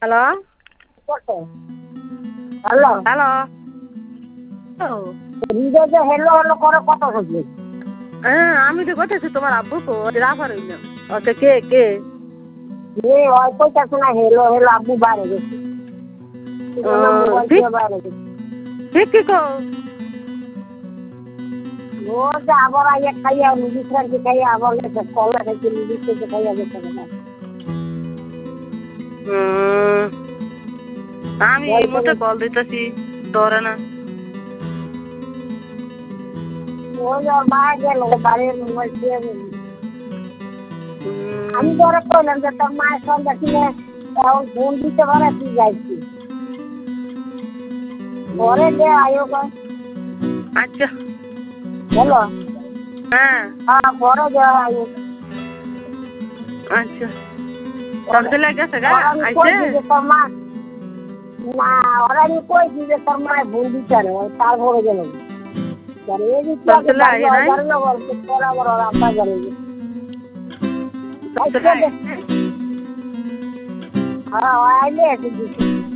Hello hello hello হৃদয় যে hello hello করে কত হচ্ছে? হ্যাঁ আমি তো করতেছি তোমার আব্বু কো রাফার হইলাম ওকে কে কে এ হয় কইতাছে না হেলো হেলো আব্বু বাইরে গেছে। মোবাইল ঠিক দিয়ে বাইরে গেছে। ঠিক কি কো ও যে আবার আইয়া খাইয়া বিশ্রান্তি খাইয়া আবার গেছে কলা খাইছে বিশ্রান্তি খাইয়া গেছে না। আমি এই মুহূর্তে কল দিতেছি ধরে না। ওই ওর মা গেল বাড়ির মোবাইল দিয়ে আমি ধরে কইলাম যে তোর মায়ের সঙ্গে কিনে এখন ফোন দিতে পারে তুই যাইছি ঘরে দে আয়ো আচ্ছা হ্যালো হ্যাঁ হ্যাঁ ঘরে দে আয়ো আচ্ছা তোর দিলে গেছে গা আইছে তোর মা না ওরা আমি কইছি যে তোর মায়ের ফোন দিতে না তারপরে গেল তোর দিলে আই নাই হ্যাঁ আইলে